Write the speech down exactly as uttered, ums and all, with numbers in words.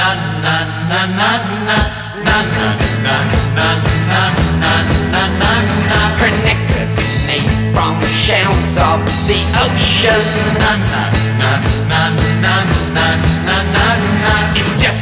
Her necklace made from shells of the ocean. It's just